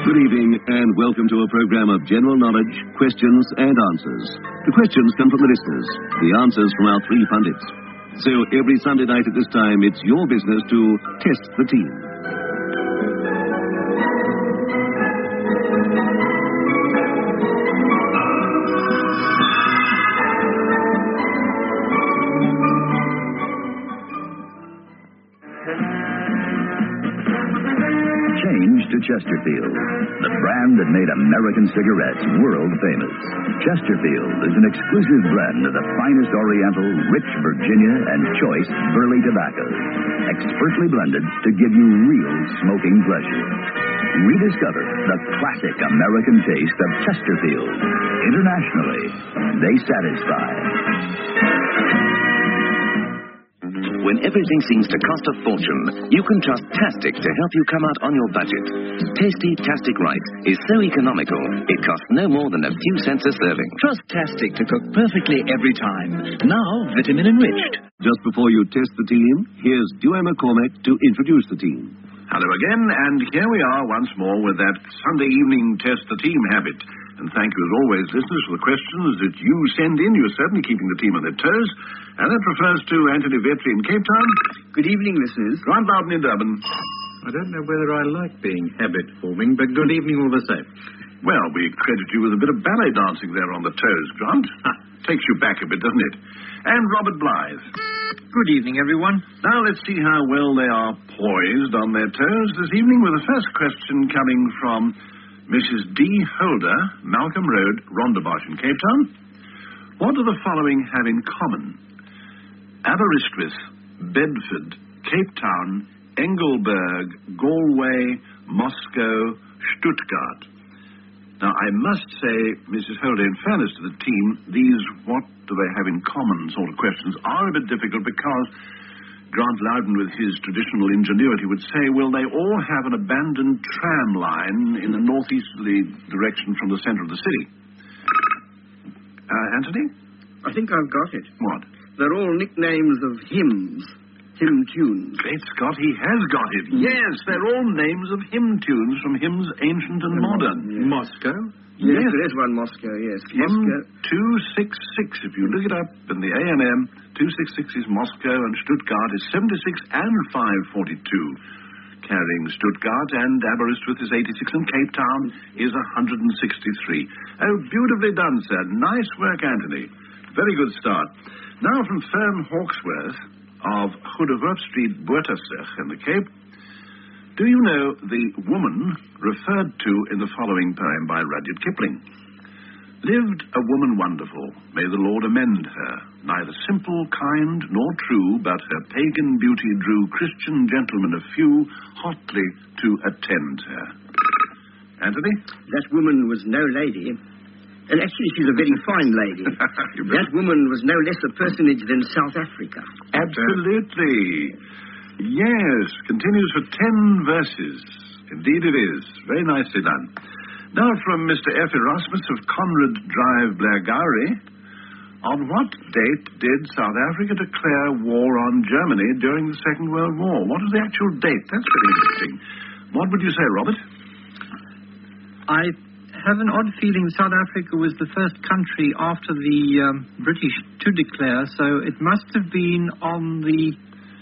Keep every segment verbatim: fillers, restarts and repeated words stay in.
Good evening and welcome to a program of general knowledge, questions and answers. The questions come from the listeners, the answers from our three pundits. So every Sunday night at this time, it's your business to test the team. To Chesterfield, the brand that made American cigarettes world famous. Chesterfield is an exclusive blend of the finest Oriental, rich Virginia, and choice Burley tobaccos, expertly blended to give you real smoking pleasure. Rediscover the classic American taste of Chesterfield. Internationally, they satisfy. When everything seems to cost a fortune, you can trust Tastic to help you come out on your budget. Tasty Tastic Rice is so economical, it costs no more than a few cents a serving. Trust Tastic to cook perfectly every time. Now, vitamin enriched. Just before you test the team, here's Dewey McCormack to introduce the team. Hello again, and here we are once more with that Sunday evening test the team habit. And thank you as always, listeners, for the questions that you send in. You're certainly keeping the team on their toes. And that refers to Anthony Vetri in Cape Town. Good evening, listeners. Grant Loudon in Durban. I don't know whether I like being habit-forming, but good evening all the same. Well, we credit you with a bit of ballet dancing there on the toes, Grant. Takes you back a bit, doesn't it? And Robert Blythe. Good evening, everyone. Now let's see how well they are poised on their toes this evening with the first question coming from Missus D. Holder, Malcolm Road, Rondebosch in Cape Town. What do the following have in common? Aberystwyth, Bedford, Cape Town, Engelberg, Galway, Moscow, Stuttgart. Now, I must say, Missus Holder, in fairness to the team, these what do they have in common sort of questions are a bit difficult because Grant Loudon, with his traditional ingenuity, would say, will they all have an abandoned tram line in a northeasterly direction from the center of the city? Uh, Anthony? I think I've got it. What? They're all nicknames of hymns, hymn tunes. Great Scott, he has got it. Yes, they're all names of hymn tunes from hymns ancient and modern. Yes. Moscow? Yes, yes, there is one Moscow, yes. Hymn Moscow. two sixty-six, if you look it up in the A and M, two sixty-six is Moscow and Stuttgart is seventy-six and five forty-two. Carrying Stuttgart, and Aberystwyth is eighty-six, and Cape Town is one sixty-three. Oh, beautifully done, sir. Nice work, Anthony. Very good start. Now from Fern Hawksworth of Goedevrup Street, Buertasach in the Cape. Do you know the woman referred to in the following poem by Rudyard Kipling? Lived a woman wonderful, may the Lord amend her. Neither simple, kind, nor true, but her pagan beauty drew Christian gentlemen a few hotly to attend her. Anthony? That woman was no lady. And actually, she's a very fine lady. That woman was no less a personage than South Africa. Absolutely. Yes, continues for ten verses. Indeed it is. Very nicely done. Now from Mister F. Erasmus of Conrad Drive, Blairgowrie. On what date did South Africa declare war on Germany during the Second World War? What is the actual date? That's very interesting. What would you say, Robert? I have an odd feeling South Africa was the first country after the um, British to declare, so it must have been on the...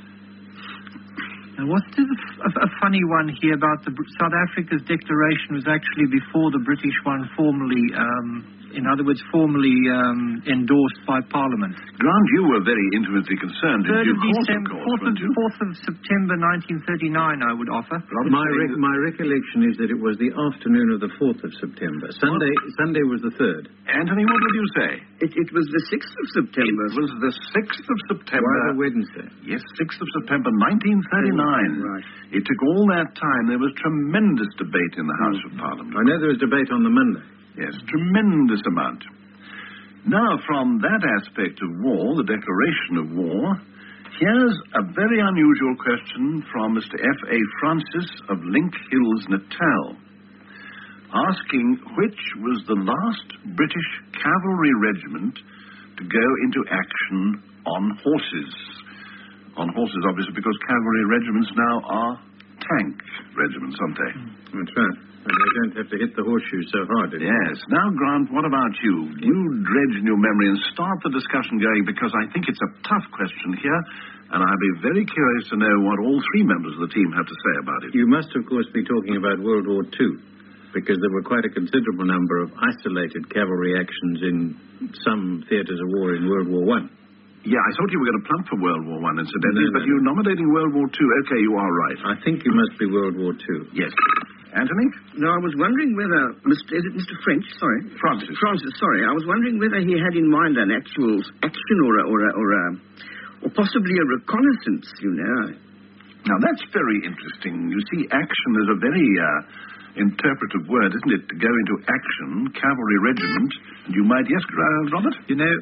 Now, what's the, a, a funny one here about the South Africa's declaration was actually before the British one formally, um, in other words, formally um, endorsed by Parliament. Grant, you were very intimately concerned in due course, of course, weren't you? fourth of September nineteen thirty-nine, I would offer. Robert, my, re- my recollection is that it was the afternoon of the fourth of September. Sunday what? Sunday was the third. Anthony, what would you say? It, it was the sixth of September. It was the sixth of September. Why the Wednesday? Yes, sixth of September, nineteen thirty-nine. Right. It took all that time. There was tremendous debate in the House of Parliament. I know there was debate on the Monday. Yes, tremendous amount. Now, from that aspect of war, the declaration of war, here's a very unusual question from Mister F A Francis of Link Hills, Natal, asking which was the last British cavalry regiment to go into action on horses. On horses, obviously, because cavalry regiments now are tank regiments, aren't they? That's right. And they don't have to hit the horseshoe so hard anymore. Yes. Now, Grant, what about you? You dredge in your memory and start the discussion going, because I think it's a tough question here, and I'll be very curious to know what all three members of the team have to say about it. You must, of course, be talking about World War Two, because there were quite a considerable number of isolated cavalry actions in some theatres of war in World War One. Yeah, I thought you were going to plump for World War One, incidentally, No, no, but no. you're nominating World War Two. Okay, you are right. I think you must be World War Two. Yes. Anthony? No, I was wondering whether... Mister Is it Mister French? Sorry. Francis. Francis, sorry. I was wondering whether he had in mind an actual action or a, or a, or a, or possibly a reconnaissance, you know. Now, that's very interesting. You see, action is a very uh, interpretive word, isn't it? To go into action, cavalry regiment, and you might... Yes, uh, Robert? You know,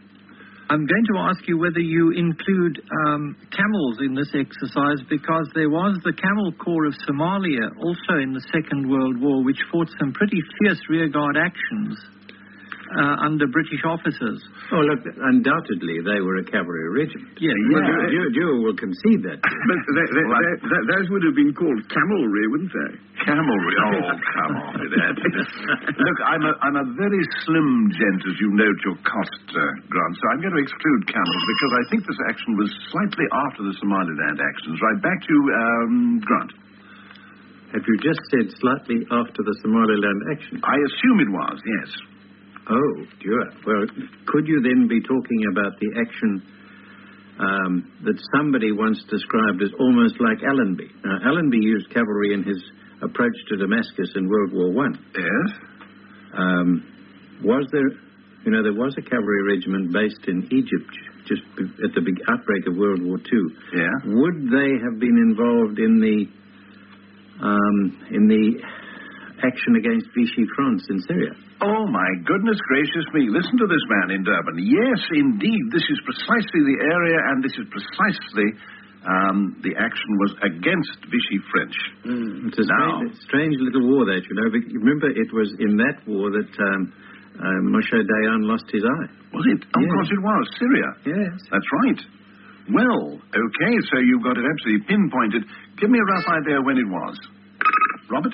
I'm going to ask you whether you include um, camels in this exercise, because there was the Camel Corps of Somalia also in the Second World War, which fought some pretty fierce rearguard actions uh, under British officers. Oh, look, undoubtedly they were a cavalry regiment. Yeah, Well, yeah. you, you, you will concede that. But they, they, Well, they, they, those would have been called camelry, wouldn't they? Camelry. Oh, come on with that. Look, I'm a, I'm a very slim gent, as you note your cost, uh, Grant, so I'm going to exclude camels, because I think this action was slightly after the Somaliland actions. Right, back to um, Grant. Have you just said slightly after the Somaliland action? I assume it was, yes. Oh, dear. Well, could you then be talking about the action um, that somebody once described as almost like Allenby? Now, Allenby used cavalry in his approach to Damascus in World War One. Yes? Um, was there, you know, there was a cavalry regiment based in Egypt just be- at the big outbreak of World War Two. Yeah? Would they have been involved in the um, in the action against Vichy France in Syria? Oh, my goodness gracious me. Listen to this man in Durban. Yes, indeed, this is precisely the area, and this is precisely um, the action was against Vichy French. Mm. It's a Now- strange, strange little war, that, you know. But remember, it was in that war that um, uh, Moshe Dayan lost his eye. Was it? Of Yes. course it was. Syria. Yes. That's right. Well, okay, so you've got it absolutely pinpointed. Give me a rough idea when it was. Robert?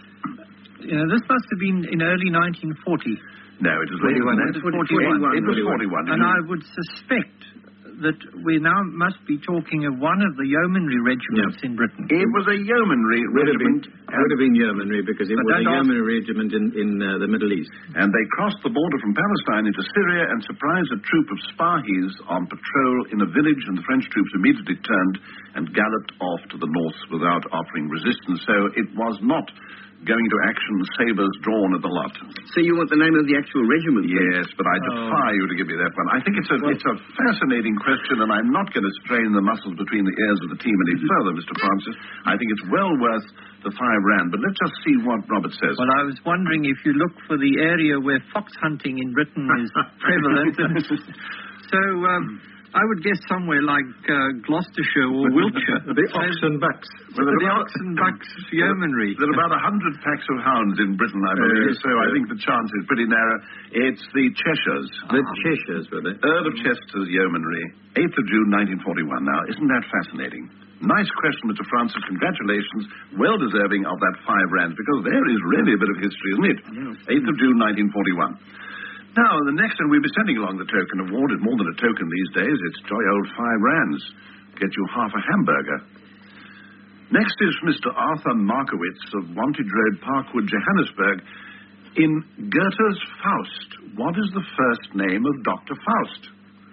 You know, this must have been in early nineteen forty. No, it was later than that. It was forty-one. It was forty-one. And I would suspect that we now must be talking of one of the yeomanry regiments in Britain. It was a yeomanry Would have been, regiment. would have been yeomanry, because it But was a don't ask- yeomanry regiment in, in uh, the Middle East. And they crossed the border from Palestine into Syria and surprised a troop of Spahis on patrol in a village, and the French troops immediately turned and galloped off to the north without offering resistance. So it was not going to action, sabres drawn at the lot. So you want the name of the actual regiment? then? Yes, but I defy you to give me that one. I think it's a, it's a fascinating question, and I'm not going to strain the muscles between the ears of the team any further, Mister Francis. I think it's well worth the five rand, but let's just see what Robert says. Well, I was wondering if you look for the area where fox hunting in Britain is prevalent. So um, I would guess somewhere like uh, Gloucestershire or Wiltshire. The ox and bucks. Well, the there are- ox and bucks yeomanry. There are about a hundred packs of hounds in Britain, I believe, Yes, so I yes. think the chance is pretty narrow. It's the Cheshires. The Cheshires, were they? Earl of Chester's Yeomanry, eighth of June, nineteen forty-one. Now, isn't that fascinating? Nice question, Mister Francis. Congratulations. Well deserving of that five rands, because there is really a bit of history, isn't it? eighth of June, nineteen forty-one. Now, the next, and we'll be sending along the token award. It's more than a token these days. It's jolly old five rands. Get you half a hamburger. Next is Mister Arthur Markowitz of Wantage Road, Parkwood, Johannesburg. In Goethe's Faust, what is the first name of Doctor Faust?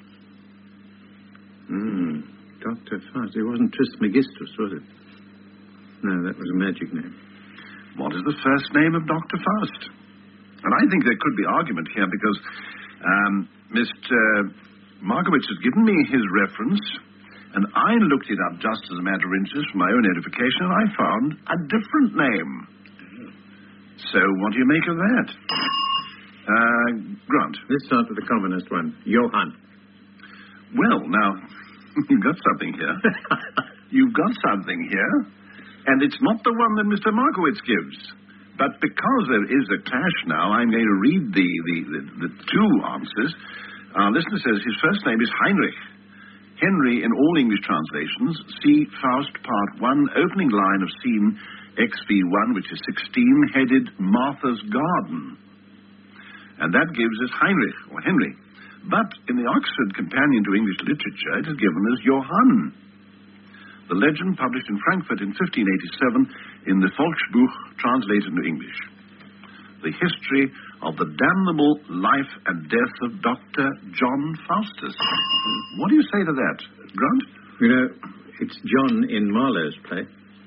Hmm. Doctor Faust. It wasn't Trismegistus, was it? No, that was a magic name. What is the first name of Doctor Faust? And I think there could be argument here, because um, Mister Markowitz has given me his reference, and I looked it up just as a matter of interest for my own edification, and I found a different name. So what do you make of that? Uh, Grant. Let's start with the commonest one. Johann. Well, now, you've got something here. You've got something here, and it's not the one that Mister Markowitz gives. But because there is a clash now, I'm going to read the, the, the, the two answers. Our listener says his first name is Heinrich. Henry in all English translations. See Faust Part one, opening line of scene X V one, which is sixteen, headed Martha's Garden. And that gives us Heinrich, or Henry. But in the Oxford Companion to English Literature, it is given as Johann. The legend published in Frankfurt in fifteen eighty-seven in the Volksbuch, translated into English. The history of the damnable life and death of Doctor John Faustus. What do you say to that, Grant? You know, it's John in Marlowe's play.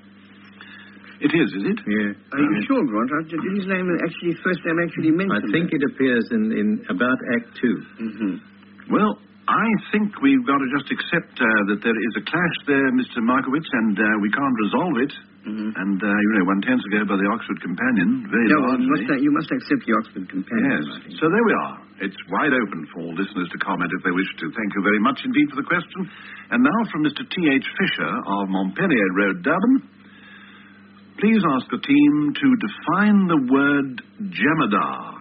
It is, is it? Yeah. Are you sure, Grant? Did his name actually, first name actually mentioned? I think that? it appears in, in about Act Two. Mm-hmm. Well, I think we've got to just accept uh, that there is a clash there, Mister Markowitz, and uh, we can't resolve it. Mm-hmm. And, uh, you know, one tends to go by the Oxford Companion very no, largely. You must, uh, you must accept the Oxford Companion. Yes. So there we are. It's wide open for all listeners to comment if they wish to. Thank you very much indeed for the question. And now from Mister T H Fisher of Montpellier Road, Durban. Please ask the team to define the word Jemadar.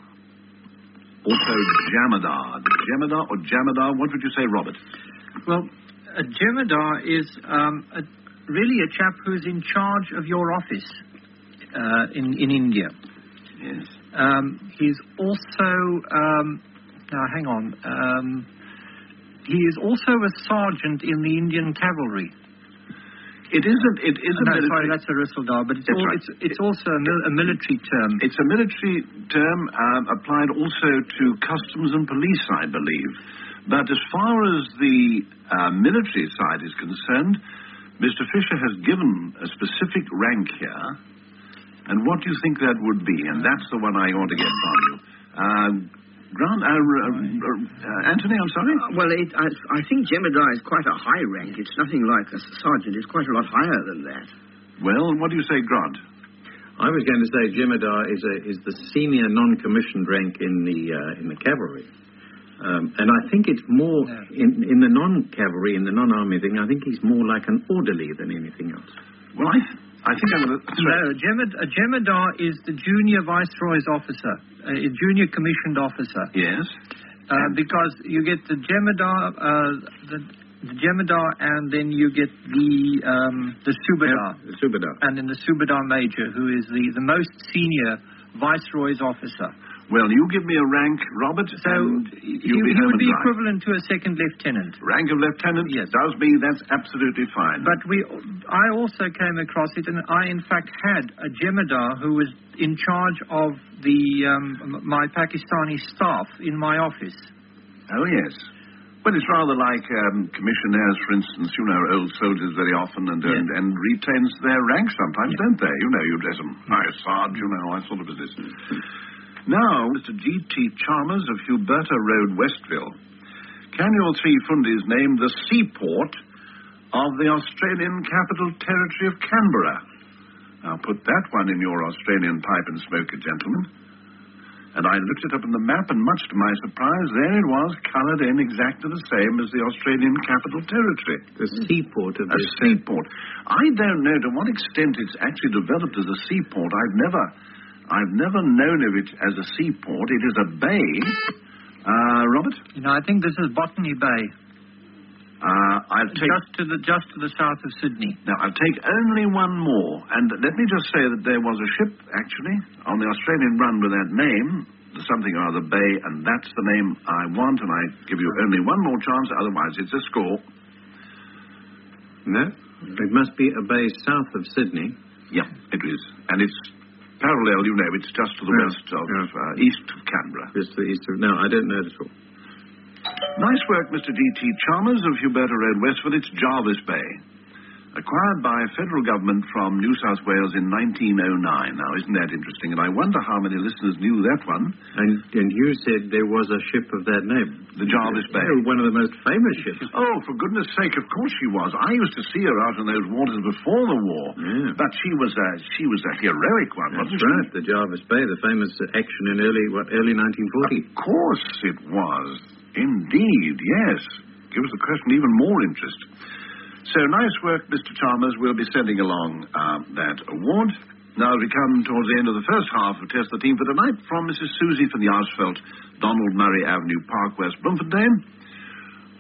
Also Jamadar. Jemadar or Jamadar, what would you say, Robert? Well, a Jemadar is um, a, really a chap who's in charge of your office uh, in, in India. Yes. Um, he's also, um, now hang on, um, he is also a sergeant in the Indian cavalry. It isn't. It isn't. No, military. sorry, that's a Risseldar, but it's, all, right. it's, it's also a, mil- a military term. It's a military term um, applied also to customs and police, I believe. But as far as the uh, military side is concerned, Mister Fisher has given a specific rank here. And what do you think that would be? And that's the one I want to get from you. Uh, Grant, uh, uh, uh, Anthony, I'm sorry? Uh, well, it, I, I think Jemadar is quite a high rank. It's nothing like a sergeant. It's quite a lot higher than that. Well, what do you say, Grant? I was going to say Jemadar is a, is the senior non-commissioned rank in the uh, in the cavalry, um, and I think it's more in in the non-cavalry, in the non-army thing. I think he's more like an orderly than anything else. Well, I th- I think I'm going to. No, a, Jemad- a Jemadar is the junior viceroy's officer, a junior commissioned officer. Yes. Uh, because you get the Jemadar, uh, the, the Jemadar, and then you get the um, the Subadar. Yeah, the Subadar. And then the Subadar Major, who is the, the most senior viceroy's officer. Well, you give me a rank, Robert, So and he, you'll be he would be right. equivalent to a second lieutenant. Rank of lieutenant? Yes. Does me, that's absolutely fine. But we, I also came across it, and I, in fact, had a Jemadar who was in charge of the um, my Pakistani staff in my office. Oh, yes. Well, it's rather like um, commissionaires, for instance, you know, old soldiers very often, and Yes. and, and retains their rank sometimes, Yes. don't they? You know, you dress them nice, sarge, you know, that sort of business. Now, Mister G T Chalmers of Huberta Road, Westville, can your three fundies name the seaport of the Australian Capital Territory of Canberra? Now, put that one in your Australian pipe and smoker, gentlemen. And I looked it up on the map, and much to my surprise, there it was, coloured in exactly the same as the Australian Capital Territory. The seaport of A the seaport. I don't know to what extent it's actually developed as a seaport. I've never, I've never known of it as a seaport. It is a bay. Uh, Robert? You know, I think this is Botany Bay, Uh, I'll take... just to the just to the south of Sydney. Now, I'll take only one more. And let me just say that there was a ship, actually, on the Australian run with that name, something or other Bay, and that's the name I want, and I give you only one more chance, otherwise it's a score. No? It must be a bay south of Sydney. Yeah, it is. And it's parallel, you know, it's just to the Yeah, west of, yeah. uh, east of Canberra. Just the east of... No, I don't know it at all. Nice work, Mister G T Chalmers of Huberta Road, Westford. It's Jarvis Bay. Acquired by federal government from New South Wales in nineteen oh nine. Now, isn't that interesting? And I wonder how many listeners knew that one. And and you said there was a ship of that name. The Jarvis Bay. Oh, one of the most famous ships. Oh, for goodness sake, of course she was. I used to see her out in those waters before the war. Yeah. But she was a, she was a heroic one, That's wasn't right, she? the Jarvis Bay, the famous action in early, what, early nineteen forty. Of course it was. Indeed, yes. Gives the question even more interest. So, nice work, Mister Chalmers. We'll be sending along um, that award. Now, as we come towards the end of the first half of Test the Team for tonight, from Missus Susie from the Arsfeld, Donald Murray Avenue, Park, West Bloemfontein.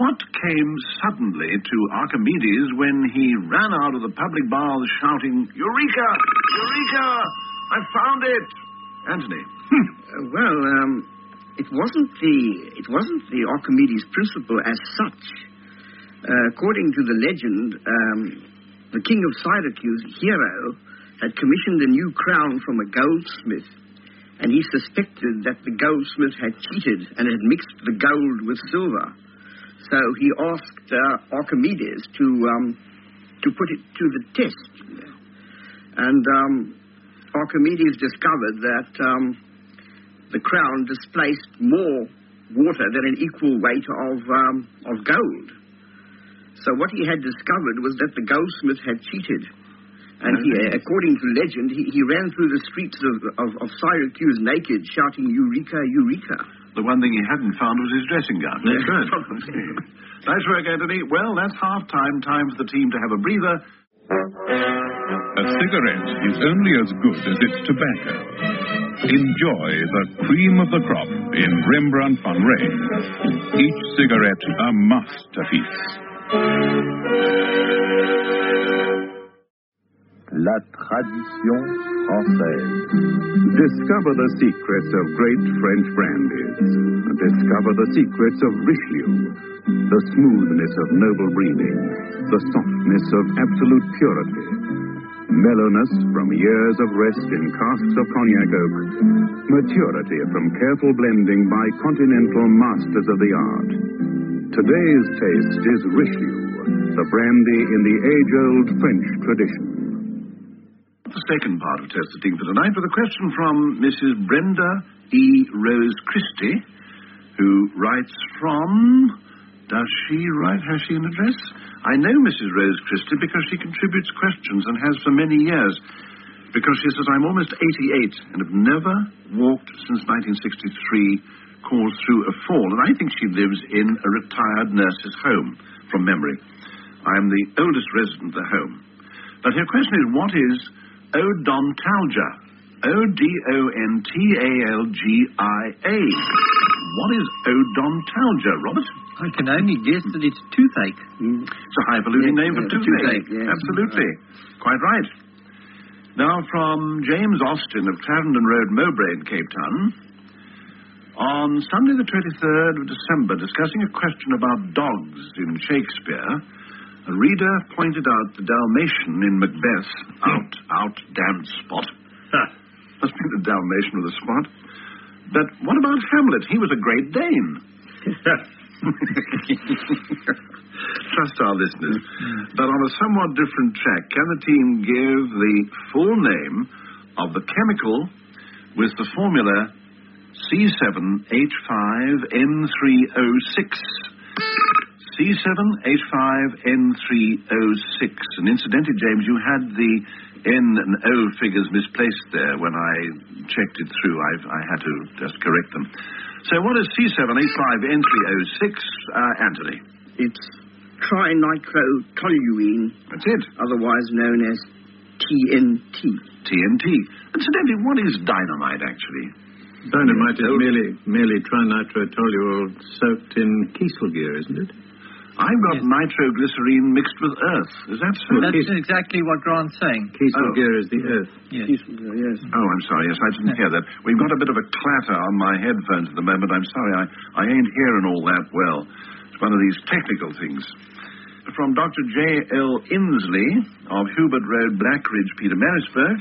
what came suddenly to Archimedes when he ran out of the public baths shouting, Eureka! Eureka! I found it! Anthony. Uh, well, um, it wasn't the it wasn't the Archimedes principle as such. Uh, according to the legend, um, the king of Syracuse, Hero, had commissioned a new crown from a goldsmith, and he suspected that the goldsmith had cheated and had mixed the gold with silver. So he asked uh, Archimedes to um, to put it to the test. And um, Archimedes discovered that um, the crown displaced more water than an equal weight of um, of gold. So what he had discovered was that the goldsmith had cheated. And he, according to legend, he, he ran through the streets of, of, of Syracuse naked, shouting, Eureka, Eureka. The one thing he hadn't found was his dressing gown. That's right. Nice work, Anthony. Well, that's half-time. Time for the team to have a breather. A cigarette is only as good as its tobacco. Enjoy the cream of the crop in Rembrandt van Rijn. Each cigarette a masterpiece. La tradition française. Discover the secrets of great French brandies. Discover the secrets of Richelieu. The smoothness of noble breeding. The softness of absolute purity. Mellowness from years of rest in casks of cognac oak. Maturity from careful blending by continental masters of the art. Today's taste is Richelieu, the brandy in the age-old French tradition. The second part of Test the Team for tonight with a question from Missus Brenda E. Rose Christie, who writes from... Does she write? Has she an address? I know Missus Rose Christie because she contributes questions and has for many years. Because she says, I'm almost eighty-eight and have never walked since nineteen sixty-three, caused through a fall. And I think she lives in a retired nurse's home, from memory. I am the oldest resident of the home. But her question is, what is odontalgia? O D O N T A L G I A. What is odontalgia, Robert? I can only guess that it's toothache. Mm. It's a highfalutin yes, name for yes, toothache. toothache yes. Absolutely. Quite right. Now, from James Austin of Clarendon Road, Mowbray in Cape Town. On Sunday the twenty-third of December, discussing a question about dogs in Shakespeare, a reader pointed out the Dalmatian in Macbeth, out, out, damned spot. Must be the Dalmatian with a spot. But what about Hamlet? He was a Great Dane. Trust our listeners. But on a somewhat different track, can the team give the full name of the chemical with the formula C seven H five N three O six? C seven H five N three O six. And incidentally, James, you had the N and O figures misplaced there when I checked it through. I've, I had to just correct them. So what is C seven H five N three O six, uh, Anthony? It's trinitrotoluene. That's it. Otherwise known as T N T. T N T. Incidentally, what is dynamite, actually? Dynamite is merely, merely trinitrotoluol soaked in Kieselguhr, isn't it? I've got yes. nitroglycerine mixed with earth. Is that so? That's Kiesel- exactly what Grant's saying. Kieselguhr oh. is the earth. Yes. Kieselguhr, yes. Oh, I'm sorry. Yes, I didn't hear that. We've got a bit of a clatter on my headphones at the moment. I'm sorry. I, I ain't hearing all that well. It's one of these technical things. From Doctor J L Inslee of Hubert Road, Blackridge, Pietermaritzburg.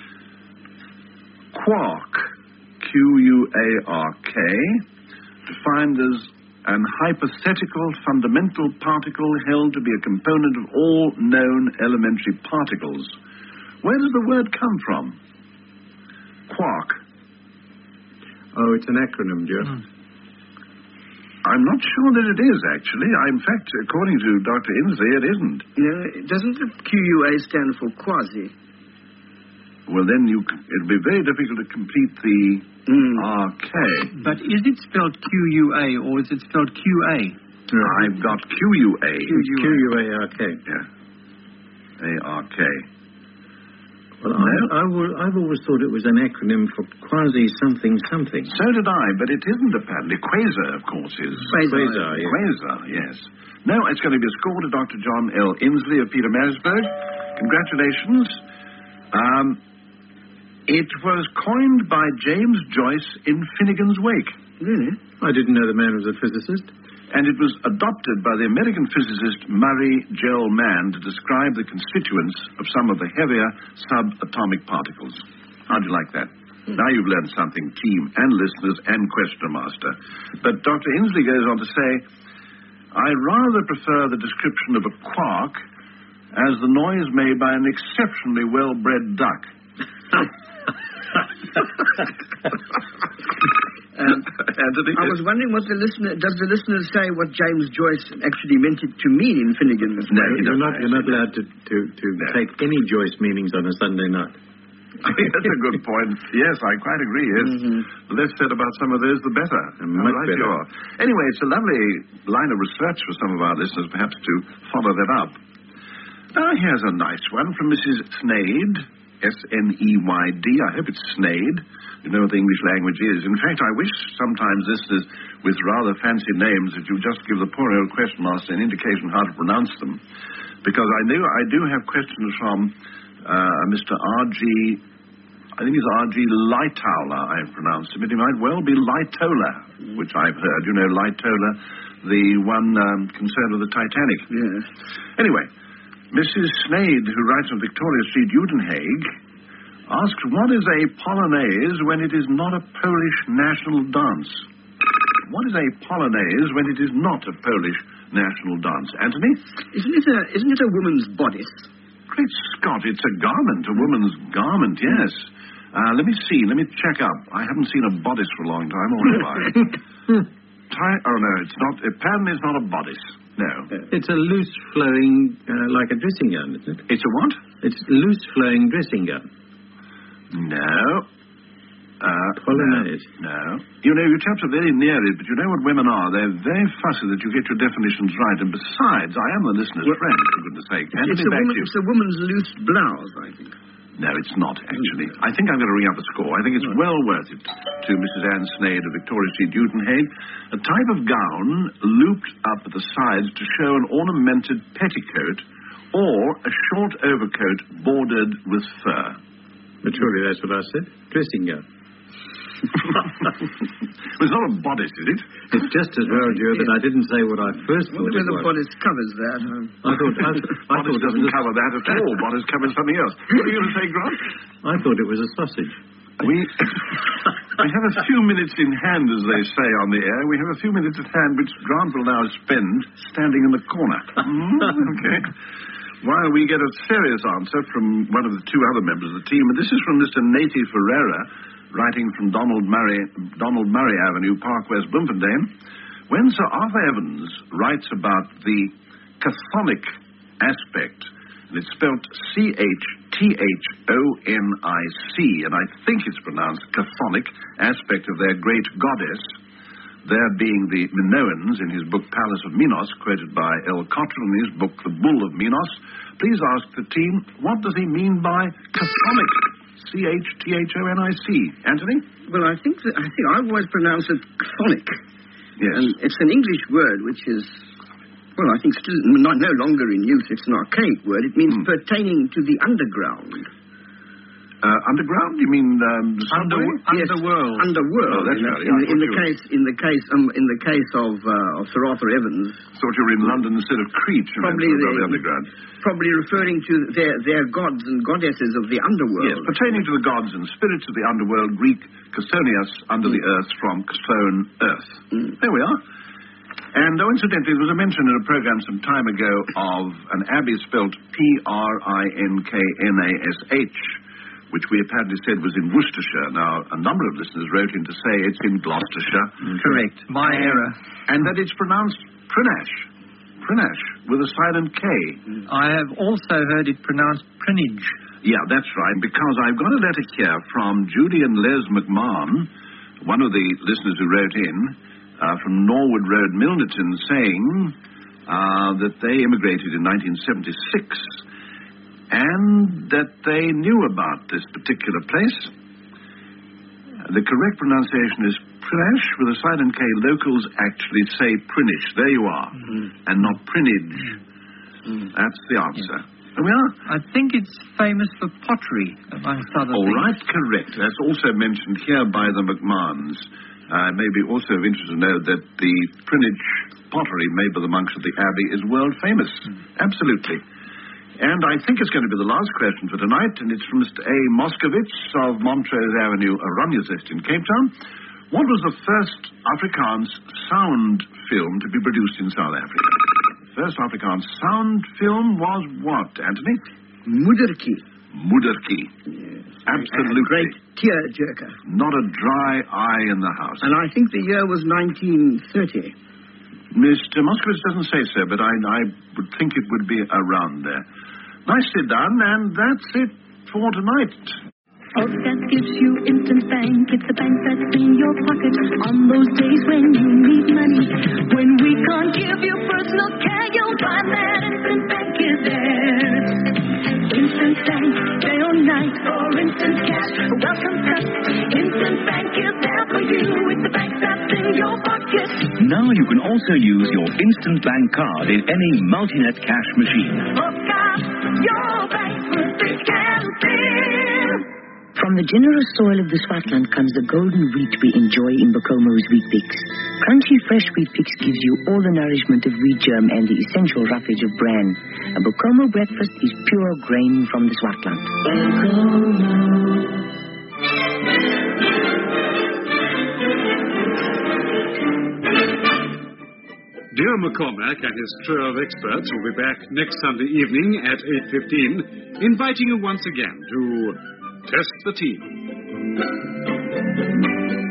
Quark, Q U A R K, defined as an hypothetical fundamental particle held to be a component of all known elementary particles. Where does the word come from? Quark. Oh, it's an acronym, Joe. Mm. I'm not sure that it is, actually. I, in fact, according to Doctor Inslee, it isn't. Yeah, doesn't the Q U A stand for quasi? Well, then you, it'll be very difficult to complete the mm. R K. But is it spelled Q U A or is it spelled Q A? No, I've got Q U A. Q U A R K. Yeah. A R K. Well, I, I will, I've always thought it was an acronym for quasi-something-something. So did I, but it isn't apparently. Quasar, of course, is... Quasar, Quasar, yes. Quasar, yes. No, it's going to be a score to Doctor John L. Inslee of Peter Marisburg. Congratulations. Um, it was coined by James Joyce in Finnegan's Wake. Really? I didn't know the man was a physicist. And it was adopted by the American physicist Murray Gell-Mann to describe the constituents of some of the heavier subatomic particles. How'd you like that? Mm. Now you've learned something, team and listeners and question master. But Doctor Inslee goes on to say, I rather prefer the description of a quark as the noise made by an exceptionally well-bred duck. Um, I was wondering what the listener... Does the listener say what James Joyce actually meant it to mean in Finnegan's Wake? No, you're not, you're not allowed to, to, to no. take any Joyce meanings on a Sunday night. That's a good point. Yes, I quite agree, yes. Mm-hmm. The less said about some of those, the better. Much right better. You are. Anyway, it's a lovely line of research for some of our listeners, perhaps, to follow that up. Now, here's a nice one from Missus Sneyd, S N E Y D. I hope it's Sneyd. You know what the English language is. In fact, I wish sometimes listeners with rather fancy names that you just give the poor old question master an indication how to pronounce them. Because I know I do have questions from uh, Mister R G, I think it's R G Lightoller, I've pronounced him. But it might well be Lightoller, which I've heard. You know, Lightoller, the one um, concerned with the Titanic. Yes. Anyway, Missus Sneyd, who writes on Victoria Street, Uitenhage, asks, what is a polonaise when it is not a Polish national dance? What is a polonaise when it is not a Polish national dance? Anthony? Isn't it a, isn't it a woman's bodice? Great Scott, it's a garment, a woman's garment, yes. Uh, let me see, let me check up. I haven't seen a bodice for a long time, or have I? Tie- oh, no, it's not, apparently it's not a bodice. No. It's a loose-flowing, uh, like a dressing gown, isn't it? It's a what? It's loose-flowing dressing gown. No. Uh, Polonaise. No. no. You know, you chaps are very near it, but you know what women are. They're very fussy that you get your definitions right. And besides, I am the listener's well, friend, for goodness sake. It's a, woman, it's a woman's loose blouse, I think. No, it's not, actually. I think I'm going to ring up a score. I think it's well worth it to Missus Anne Sneyd of Victoria Street, Uitenhage. A type of gown looped up at the sides to show an ornamented petticoat or a short overcoat bordered with fur. But surely that's what I said. Dressing gown. Well, it's not a bodice, is it? It's just as well, Joe, that I didn't say what I first thought it was. The bodice covers that. Um, I thought... I, I bodice thought doesn't was... cover that at all. Bodice covers something else. What are you going to say, Grant? I thought it was a sausage. We, we have a few minutes in hand, as they say on the air. We have a few minutes at hand, which Grant will now spend standing in the corner. Mm, okay. While we get a serious answer from one of the two other members of the team, and this is from Mister Nati Ferreira, writing from Donald Murray, Donald Murray Avenue, Park West, Bloemfontein. When Sir Arthur Evans writes about the chthonic aspect, and it's spelled C H T H O N I C, and I think it's pronounced chthonic aspect of their great goddess, there being the Minoans in his book Palace of Minos, quoted by L. Cottrell in his book The Bull of Minos, please ask the team, what does he mean by chthonic? C H T H O N I C. Anthony? Well, I think that, I think I've always pronounced it chthonic. Yes. And it's an English word which is, well, I think still not, no longer in use. It's an archaic word. It means mm. pertaining to the underground. Uh, underground? You mean um, Under, yes, underworld? Underworld. Oh, that's in, right. in, in the case, in the case, um, in the case of, uh, of Sir Arthur Evans. Thought you were in London instead of Crete. You probably the, the underground. Probably referring to their their gods and goddesses of the underworld. Yes, pertaining to the gods and spirits of the underworld. Greek Chthonios, under mm. the earth, from chthon, earth. Mm. There we are. And, oh, incidentally, there was a mention in a program some time ago of an abbey spelt P R I N K N A S H, which we apparently said was in Worcestershire. Now, a number of listeners wrote in to say it's in Gloucestershire. Mm. Correct. My and, error. And that it's pronounced Prinash. Prinash, with a silent K. I have also heard it pronounced Prinage. Yeah, that's right, because I've got a letter here from Judy and Les McMahon, one of the listeners who wrote in, uh, from Norwood Road, Milnerton, saying uh, that they immigrated in nineteen seventy-six, and and that they knew about this particular place. The correct pronunciation is Prinish with a silent K. Locals actually say Prinish. There you are. Mm-hmm. And not Prinage. Mm-hmm. That's the answer. Yeah. There we are. I think it's famous for pottery, amongst other All things. All right, correct. That's also mentioned here by the McMahons. Uh, maybe also of interest to know that the Prinage pottery made by the monks of the Abbey is world famous. Mm. Absolutely. And I think it's going to be the last question for tonight, and it's from Mister A. Moskovitz of Montrose Avenue, Oranjezest in Cape Town. What was the first Afrikaans sound film to be produced in South Africa? The first Afrikaans sound film was what, Anthony? Moedertjie. Moedertjie. Yes. Absolutely. A great tear-jerker. Not a dry eye in the house. And I think the year was nineteen thirty. Mister Moskowitz doesn't say so, but I, I would think it would be around there. Nicely done, and that's it for tonight. Oldgas gives you instant bank. It's a bank that's in your pocket on those days when you need money. When we can't give you personal care, you'll find that instant bank is there. Instant bank, day or night, or instant cash. Welcome us. Instant bank is there for you. It's the bank that's in your pocket. Now you can also use your instant bank card in any multi-net cash machine. Oldgas, your bank with the campaign. From the generous soil of the Swartland comes the golden wheat we enjoy in Bocomo's Wheat Pix. Crunchy fresh Wheat Pix gives you all the nourishment of wheat germ and the essential roughage of bran. A Bocomo breakfast is pure grain from the Swartland. Dear McCormack and his trio of experts will be back next Sunday evening at eight fifteen, inviting you once again to Test the Team.